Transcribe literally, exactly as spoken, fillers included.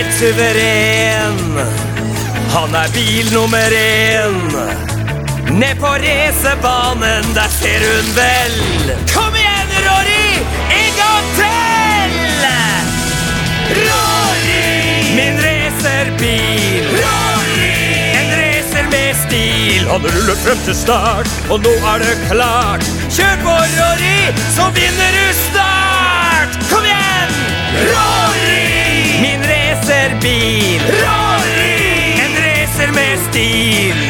helt suveren. Han er bil nummer en. Ned på racerbanen, der ser hun vel. Kom igjen, Rory! En gang til! Rory! Min racerbil. Rory! En racer med stil. Han ruller frem til start, og nå er det klart. Kjør på, Rory, så vinner du start! Kom igjen! Rory! Min racerbil. Rory! En racer med stil.